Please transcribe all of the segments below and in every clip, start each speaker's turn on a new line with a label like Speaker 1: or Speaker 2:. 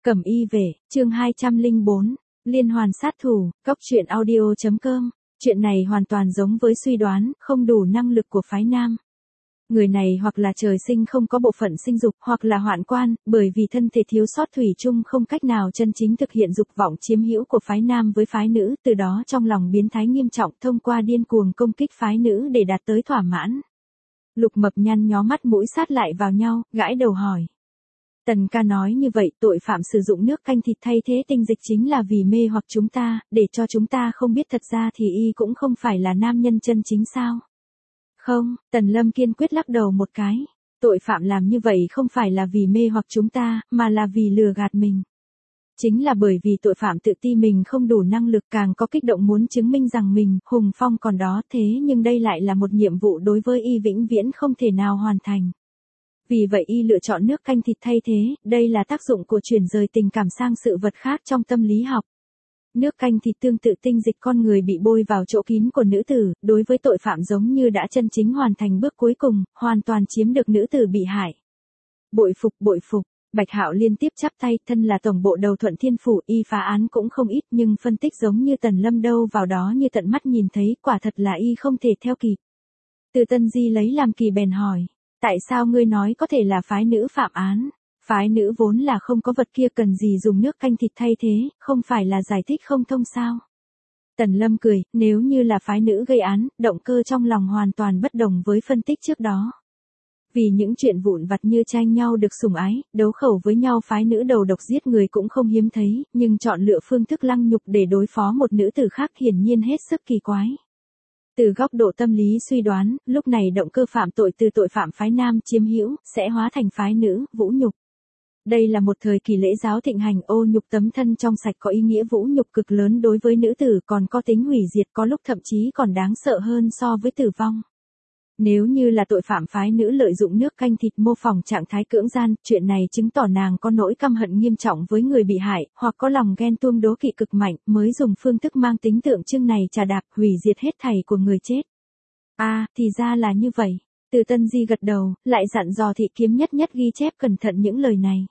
Speaker 1: Cẩm y về, chương 204, liên hoàn sát thủ, góc truyện audio.com. Chuyện này hoàn toàn giống với suy đoán, không đủ năng lực của phái nam. Người này hoặc là trời sinh không có bộ phận sinh dục, hoặc là hoạn quan, bởi vì thân thể thiếu sót thủy chung không cách nào chân chính thực hiện dục vọng chiếm hữu của phái nam với phái nữ, từ đó trong lòng biến thái nghiêm trọng thông qua điên cuồng công kích phái nữ để đạt tới thỏa mãn. Lục Mập nhăn nhó mắt mũi sát lại vào nhau, gãi đầu hỏi. Tần ca nói như vậy, tội phạm sử dụng nước canh thịt thay thế tinh dịch chính là vì mê hoặc chúng ta, để cho chúng ta không biết thật ra thì y cũng không phải là nam nhân chân chính sao? Không, Tần Lâm kiên quyết lắc đầu một cái. Tội phạm làm như vậy không phải là vì mê hoặc chúng ta, mà là vì lừa gạt mình. Chính là bởi vì tội phạm tự ti mình không đủ năng lực, càng có kích động muốn chứng minh rằng mình, hùng phong còn đó, thế nhưng đây lại là một nhiệm vụ đối với y vĩnh viễn không thể nào hoàn thành. Vì vậy y lựa chọn nước canh thịt thay thế, đây là tác dụng của chuyển rời tình cảm sang sự vật khác trong tâm lý học. Nước canh thịt tương tự tinh dịch con người bị bôi vào chỗ kín của nữ tử, đối với tội phạm giống như đã chân chính hoàn thành bước cuối cùng, hoàn toàn chiếm được nữ tử bị hại. Bội phục, Bạch Hạo liên tiếp chắp tay, thân là tổng bộ đầu Thuận Thiên Phủ, y phá án cũng không ít nhưng phân tích giống như Tần Lâm đâu vào đó như tận mắt nhìn thấy, quả thật là y không thể theo kịp. Từ Tân Di lấy làm kỳ bèn hỏi. Tại sao ngươi nói có thể là phái nữ phạm án? Phái nữ vốn là không có vật kia cần gì dùng nước canh thịt thay thế, không phải là giải thích không thông sao? Tần Lâm cười, nếu như là phái nữ gây án, động cơ trong lòng hoàn toàn bất đồng với phân tích trước đó. Vì những chuyện vụn vặt như tranh nhau được sủng ái, đấu khẩu với nhau phái nữ đầu độc giết người cũng không hiếm thấy, nhưng chọn lựa phương thức lăng nhục để đối phó một nữ tử khác hiển nhiên hết sức kỳ quái. Từ góc độ tâm lý suy đoán, lúc này động cơ phạm tội từ tội phạm phái nam chiếm hữu, sẽ hóa thành phái nữ, vũ nhục. Đây là một thời kỳ lễ giáo thịnh hành, ô nhục tấm thân trong sạch có ý nghĩa vũ nhục cực lớn đối với nữ tử, còn có tính hủy diệt, có lúc thậm chí còn đáng sợ hơn so với tử vong. Nếu như là tội phạm phái nữ lợi dụng nước canh thịt mô phỏng trạng thái cưỡng gian, chuyện này chứng tỏ nàng có nỗi căm hận nghiêm trọng với người bị hại, hoặc có lòng ghen tuông đố kỵ cực mạnh, mới dùng phương thức mang tính tượng trưng này trà đạp, hủy diệt hết thảy của người chết. Thì ra là như vậy. Từ Tân Di gật đầu, lại dặn dò Thị Kiếm nhất ghi chép cẩn thận những lời này.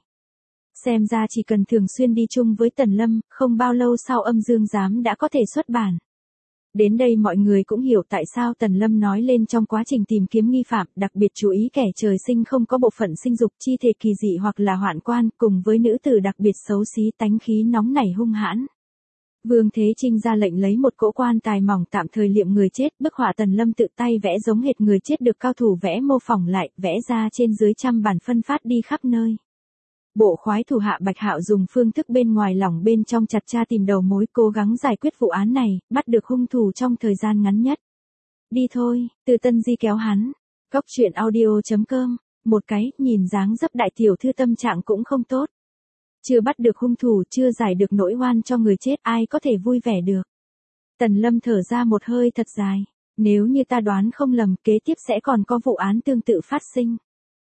Speaker 1: Xem ra chỉ cần thường xuyên đi chung với Tần Lâm, không bao lâu sau Âm Dương Giám đã có thể xuất bản. Đến đây mọi người cũng hiểu tại sao Tần Lâm nói lên trong quá trình tìm kiếm nghi phạm, đặc biệt chú ý kẻ trời sinh không có bộ phận sinh dục, chi thể kỳ dị hoặc là hoạn quan, cùng với nữ tử đặc biệt xấu xí, tánh khí nóng nảy hung hãn. Vương Thế Trinh ra lệnh lấy một cỗ quan tài mỏng tạm thời liệm người chết, bức họa Tần Lâm tự tay vẽ giống hệt người chết được cao thủ vẽ mô phỏng lại, vẽ ra trên dưới trăm bản phân phát đi khắp nơi. Bộ khoái thủ hạ Bạch Hạo dùng phương thức bên ngoài lỏng bên trong chặt tra tìm đầu mối, cố gắng giải quyết vụ án này, bắt được hung thủ trong thời gian ngắn nhất. Đi thôi, Từ Tân Di kéo hắn. Góc truyện audio.com. Một cái, nhìn dáng dấp đại tiểu thư tâm trạng cũng không tốt. Chưa bắt được hung thủ, chưa giải được nỗi oan cho người chết, ai có thể vui vẻ được. Tần Lâm thở ra một hơi thật dài. Nếu như ta đoán không lầm, kế tiếp sẽ còn có vụ án tương tự phát sinh.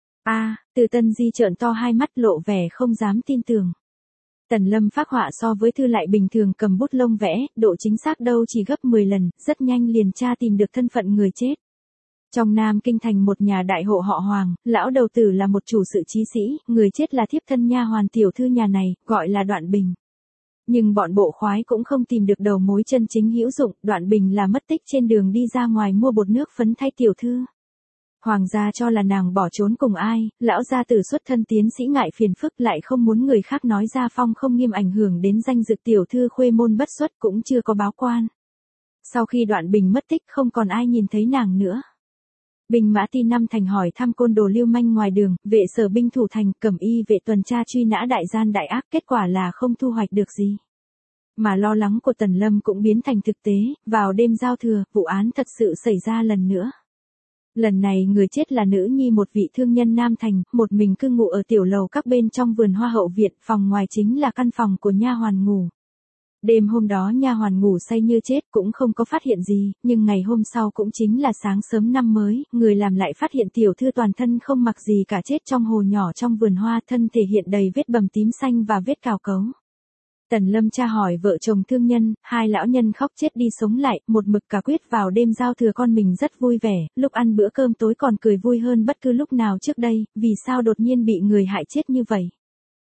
Speaker 1: Từ Tân Di trợn to hai mắt lộ vẻ không dám tin tưởng. Tần Lâm phác họa so với thư lại bình thường cầm bút lông vẽ, độ chính xác đâu chỉ gấp 10 lần, rất nhanh liền tra tìm được thân phận người chết. Trong Nam Kinh thành một nhà đại hộ họ Hoàng, lão đầu tử là một chủ sự trí sĩ, người chết là thiếp thân nha hoàn tiểu thư nhà này, gọi là Đoạn Bình. Nhưng bọn bộ khoái cũng không tìm được đầu mối chân chính hữu dụng, Đoạn Bình là mất tích trên đường đi ra ngoài mua bột nước phấn thay tiểu thư. Hoàng gia cho là nàng bỏ trốn cùng ai, lão gia tử xuất thân tiến sĩ ngại phiền phức lại không muốn người khác nói ra phong không nghiêm ảnh hưởng đến danh dự tiểu thư khuê môn bất xuất cũng chưa có báo quan. Sau khi Đoạn Bình mất tích không còn ai nhìn thấy nàng nữa. Binh mã Ti Năm thành hỏi thăm côn đồ lưu manh ngoài đường, vệ sở binh thủ thành, Cẩm y vệ tuần tra truy nã đại gian đại ác, kết quả là không thu hoạch được gì. Mà lo lắng của Tần Lâm cũng biến thành thực tế, vào đêm giao thừa, vụ án thật sự xảy ra lần nữa. Lần này người chết là nữ nhi một vị thương nhân Nam Thành, một mình cư ngụ ở tiểu lầu các bên trong vườn hoa hậu viện, phòng ngoài chính là căn phòng của nha hoàn ngủ. Đêm hôm đó nha hoàn ngủ say như chết cũng không có phát hiện gì, nhưng ngày hôm sau cũng chính là sáng sớm năm mới, người làm lại phát hiện tiểu thư toàn thân không mặc gì cả chết trong hồ nhỏ trong vườn hoa, thân thể hiện đầy vết bầm tím xanh và vết cào cấu. Tần Lâm tra hỏi vợ chồng thương nhân, hai lão nhân khóc chết đi sống lại, một mực cả quyết vào đêm giao thừa con mình rất vui vẻ, lúc ăn bữa cơm tối còn cười vui hơn bất cứ lúc nào trước đây, vì sao đột nhiên bị người hại chết như vậy.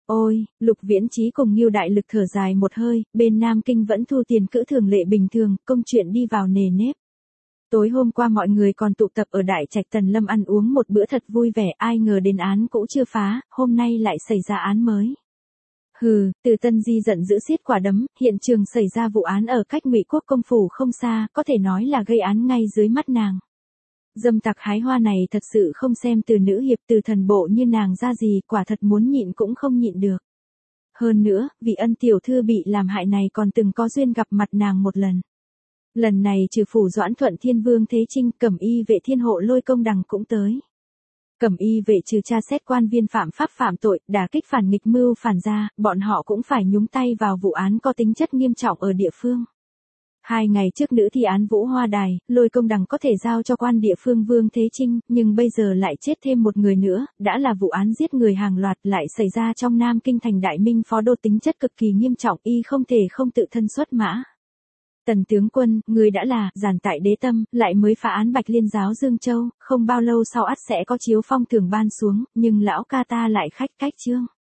Speaker 1: Ôi, Lục Viễn Chí cùng Ngưu Đại Lực thở dài một hơi, bên Nam Kinh vẫn thu tiền cữ thường lệ bình thường, công chuyện đi vào nề nếp. Tối hôm qua mọi người còn tụ tập ở Đại Trạch Tần Lâm ăn uống một bữa thật vui vẻ, ai ngờ đến án cũ chưa phá, hôm nay lại xảy ra án mới. Hừ, Từ Tân Di giận dữ xiết quả đấm, hiện trường xảy ra vụ án ở cách Ngụy Quốc công phủ không xa, có thể nói là gây án ngay dưới mắt nàng. Dâm tặc hái hoa này thật sự không xem từ nữ hiệp từ thần bộ như nàng ra gì, quả thật muốn nhịn cũng không nhịn được. Hơn nữa, vị Ân tiểu thư bị làm hại này còn từng có duyên gặp mặt nàng một lần. Lần này trừ phủ Doãn Thuận Thiên Vương Thế Trinh, Cẩm Y vệ Thiên Hộ Lôi Công Đằng cũng tới. Cẩm Y vệ trừ tra xét quan viên phạm pháp phạm tội, đả kích phản nghịch mưu phản ra, bọn họ cũng phải nhúng tay vào vụ án có tính chất nghiêm trọng ở địa phương. 2 ngày trước nữ thi án Vũ Hoa Đài, Lôi Công Đằng có thể giao cho quan địa phương Vương Thế Trinh, nhưng bây giờ lại chết thêm một người nữa, đã là vụ án giết người hàng loạt lại xảy ra trong Nam Kinh thành Đại Minh phó đô, tính chất cực kỳ nghiêm trọng, y không thể không tự thân xuất mã. Tần tướng quân, người đã là giản tại đế tâm, lại mới phá án Bạch Liên giáo Dương Châu, không bao lâu sau ắt sẽ có chiếu phong thưởng ban xuống, nhưng lão ca ta lại khách cách trương.